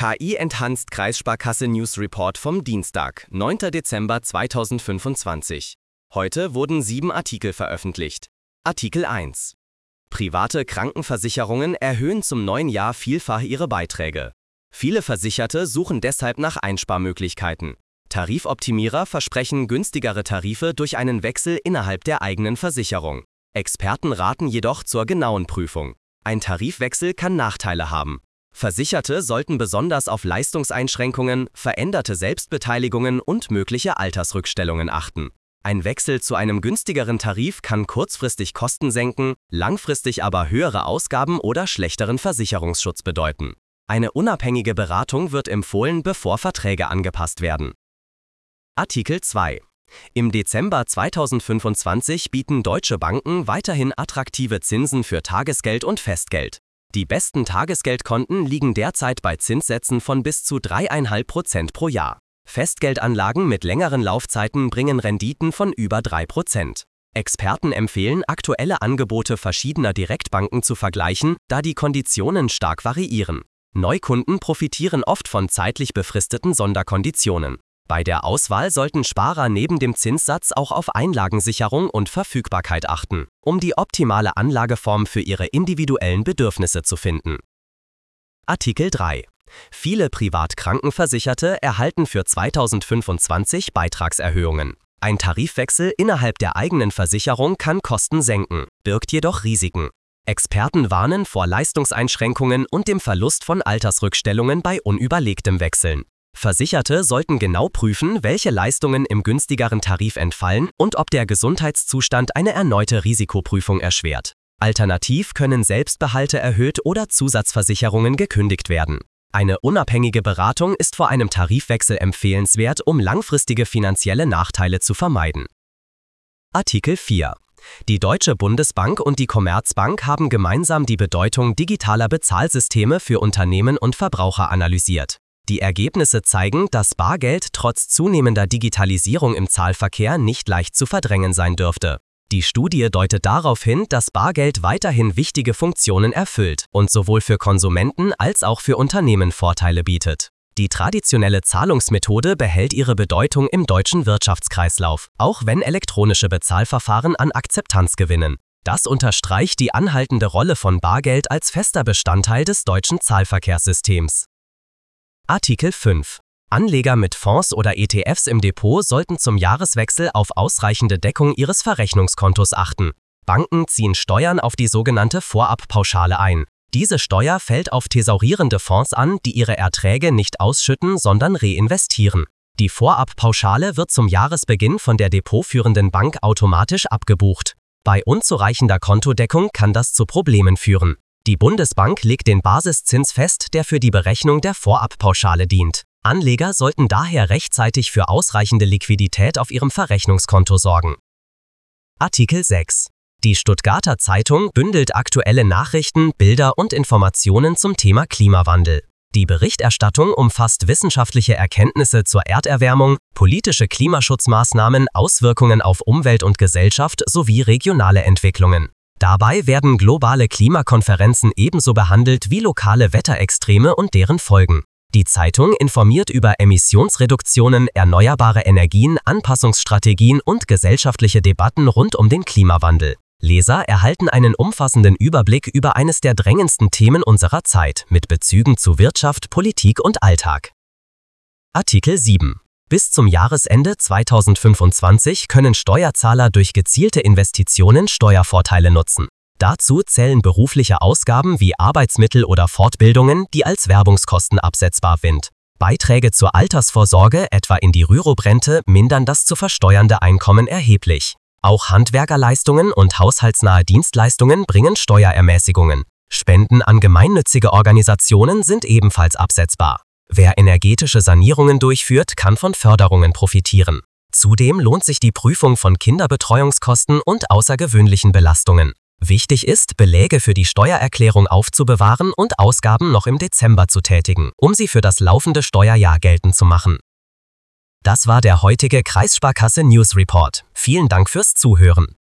KI Enhanced Kreissparkasse News Report vom Dienstag, 9. Dezember 2025. Heute wurden 7 Artikel veröffentlicht. Artikel 1. Private Krankenversicherungen erhöhen zum neuen Jahr vielfach ihre Beiträge. Viele Versicherte suchen deshalb nach Einsparmöglichkeiten. Tarifoptimierer versprechen günstigere Tarife durch einen Wechsel innerhalb der eigenen Versicherung. Experten raten jedoch zur genauen Prüfung. Ein Tarifwechsel kann Nachteile haben. Versicherte sollten besonders auf Leistungseinschränkungen, veränderte Selbstbeteiligungen und mögliche Altersrückstellungen achten. Ein Wechsel zu einem günstigeren Tarif kann kurzfristig Kosten senken, langfristig aber höhere Ausgaben oder schlechteren Versicherungsschutz bedeuten. Eine unabhängige Beratung wird empfohlen, bevor Verträge angepasst werden. Artikel 2. Im Dezember 2025 bieten deutsche Banken weiterhin attraktive Zinsen für Tagesgeld und Festgeld. Die besten Tagesgeldkonten liegen derzeit bei Zinssätzen von bis zu 3,5% pro Jahr. Festgeldanlagen mit längeren Laufzeiten bringen Renditen von über 3%. Experten empfehlen, aktuelle Angebote verschiedener Direktbanken zu vergleichen, da die Konditionen stark variieren. Neukunden profitieren oft von zeitlich befristeten Sonderkonditionen. Bei der Auswahl sollten Sparer neben dem Zinssatz auch auf Einlagensicherung und Verfügbarkeit achten, um die optimale Anlageform für ihre individuellen Bedürfnisse zu finden. Artikel 3. Viele Privatkrankenversicherte erhalten für 2025 Beitragserhöhungen. Ein Tarifwechsel innerhalb der eigenen Versicherung kann Kosten senken, birgt jedoch Risiken. Experten warnen vor Leistungseinschränkungen und dem Verlust von Altersrückstellungen bei unüberlegtem Wechseln. Versicherte sollten genau prüfen, welche Leistungen im günstigeren Tarif entfallen und ob der Gesundheitszustand eine erneute Risikoprüfung erschwert. Alternativ können Selbstbehalte erhöht oder Zusatzversicherungen gekündigt werden. Eine unabhängige Beratung ist vor einem Tarifwechsel empfehlenswert, um langfristige finanzielle Nachteile zu vermeiden. Artikel 4. Die Deutsche Bundesbank und die Commerzbank haben gemeinsam die Bedeutung digitaler Bezahlsysteme für Unternehmen und Verbraucher analysiert. Die Ergebnisse zeigen, dass Bargeld trotz zunehmender Digitalisierung im Zahlverkehr nicht leicht zu verdrängen sein dürfte. Die Studie deutet darauf hin, dass Bargeld weiterhin wichtige Funktionen erfüllt und sowohl für Konsumenten als auch für Unternehmen Vorteile bietet. Die traditionelle Zahlungsmethode behält ihre Bedeutung im deutschen Wirtschaftskreislauf, auch wenn elektronische Bezahlverfahren an Akzeptanz gewinnen. Das unterstreicht die anhaltende Rolle von Bargeld als fester Bestandteil des deutschen Zahlverkehrssystems. Artikel 5. Anleger mit Fonds oder ETFs im Depot sollten zum Jahreswechsel auf ausreichende Deckung ihres Verrechnungskontos achten. Banken ziehen Steuern auf die sogenannte Vorabpauschale ein. Diese Steuer fällt auf thesaurierende Fonds an, die ihre Erträge nicht ausschütten, sondern reinvestieren. Die Vorabpauschale wird zum Jahresbeginn von der depotführenden Bank automatisch abgebucht. Bei unzureichender Kontodeckung kann das zu Problemen führen. Die Bundesbank legt den Basiszins fest, der für die Berechnung der Vorabpauschale dient. Anleger sollten daher rechtzeitig für ausreichende Liquidität auf ihrem Verrechnungskonto sorgen. Artikel 6. Die Stuttgarter Zeitung bündelt aktuelle Nachrichten, Bilder und Informationen zum Thema Klimawandel. Die Berichterstattung umfasst wissenschaftliche Erkenntnisse zur Erderwärmung, politische Klimaschutzmaßnahmen, Auswirkungen auf Umwelt und Gesellschaft sowie regionale Entwicklungen. Dabei werden globale Klimakonferenzen ebenso behandelt wie lokale Wetterextreme und deren Folgen. Die Zeitung informiert über Emissionsreduktionen, erneuerbare Energien, Anpassungsstrategien und gesellschaftliche Debatten rund um den Klimawandel. Leser erhalten einen umfassenden Überblick über eines der drängendsten Themen unserer Zeit mit Bezügen zu Wirtschaft, Politik und Alltag. Artikel 7. Bis zum Jahresende 2025 können Steuerzahler durch gezielte Investitionen Steuervorteile nutzen. Dazu zählen berufliche Ausgaben wie Arbeitsmittel oder Fortbildungen, die als Werbungskosten absetzbar sind. Beiträge zur Altersvorsorge, etwa in die Rürup-Rente, mindern das zu versteuernde Einkommen erheblich. Auch Handwerkerleistungen und haushaltsnahe Dienstleistungen bringen Steuerermäßigungen. Spenden an gemeinnützige Organisationen sind ebenfalls absetzbar. Wer energetische Sanierungen durchführt, kann von Förderungen profitieren. Zudem lohnt sich die Prüfung von Kinderbetreuungskosten und außergewöhnlichen Belastungen. Wichtig ist, Beläge für die Steuererklärung aufzubewahren und Ausgaben noch im Dezember zu tätigen, um sie für das laufende Steuerjahr geltend zu machen. Das war der heutige Kreissparkasse News Report. Vielen Dank fürs Zuhören.